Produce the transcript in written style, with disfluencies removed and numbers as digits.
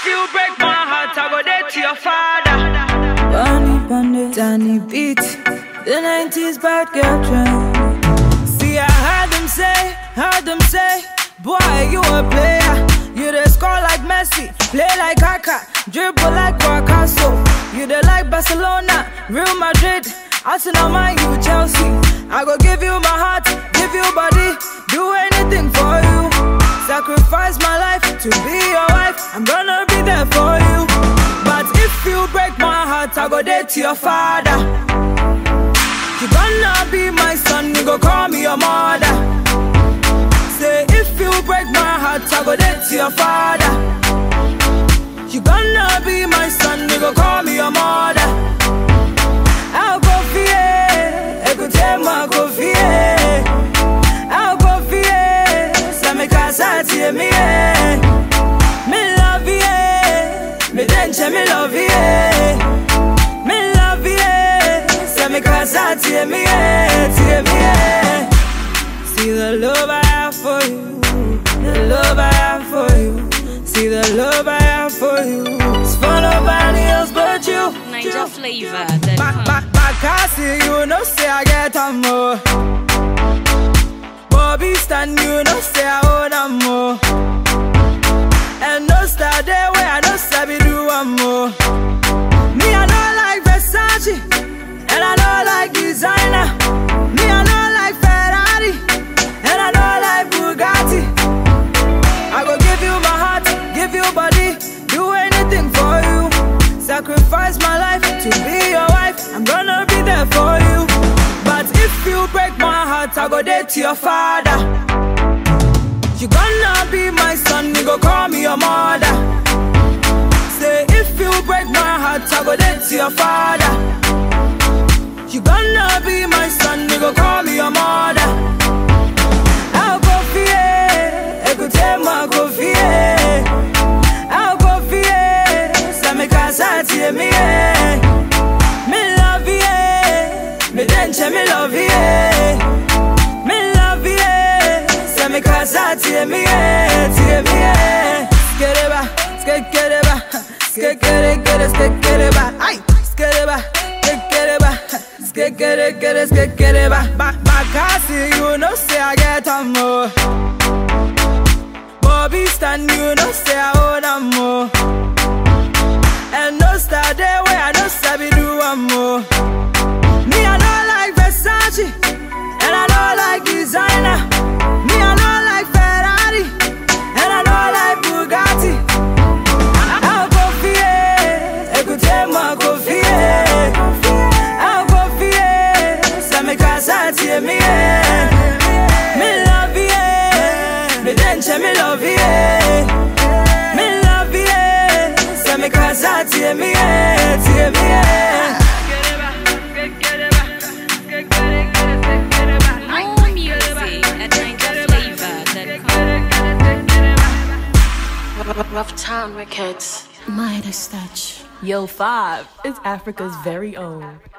you break my heart, I go there to your father. Bunny Bandit, Danny Beat, the 90s bad girl trend. See, I heard them say, boy, you a player. You the score like Messi, play like Kaka, dribble like Picasso. You the like Barcelona, Real Madrid, Arsenal, Man U, Chelsea. I go give you my heart, give you body, do anything for you. Sacrifice my life to be your wife, I'm gonna be there for you. But if you break my heart, I go there to your father. You gonna be my son, you go call me your mother. Say if you break my heart, I go there to your father. You gonna be my son, you go call me your mother. I'll go fear, écoutez-moi, go fear. I'll go fear, ça me casse à tirer, me love you, me denche, me love you, me love you, ça me casse à tirer, See the love I have for you, the love I have for you. See the love I have for you, it's for nobody else but you. Niger flavor. My Cassie, you know say I get a more. Bobby Stan, you know say I own a more. And no star there where I know Sabi do a more. Me I don't like Versace, and I don't like designer. Me I don't like Ferrari, and I don't like Bugatti. I go give you my heart, give you body, do anything for you. Sacrifice my life to be your wife, I'm gonna be there for you. But if you break my heart, I go there to your father. You gonna be my son, you go call me your mother. Say if you break my heart, I go there to your father. You gonna be my son, you go call me your mother. I'll go fear, écoutez-moi, go fear. I'll go fear, ça me casse à tirer, me love you, me denche, me love you, me love you, ça me casse à tirer, Skereba, skereba, skereba, skereba, ay, skereba, skereba, skereba. My Cassie, you know say I get a more. Bobby Stan, you know say I own a more. And no star there where I know Sabi do a more. Me I don't like Versace, and I don't like designer. Me I don't like Ferrari, and I don't like Bugatti. I'll go fear, écoutez-moi, go fear. I'll go fear, ça me casse à tirer, me love you, me denche, me love you, me love you, ça me casse à tirer, More music at NigerFlavor.com. Rough Town Records. Midas Touch. Yo 5 is Africa's very own.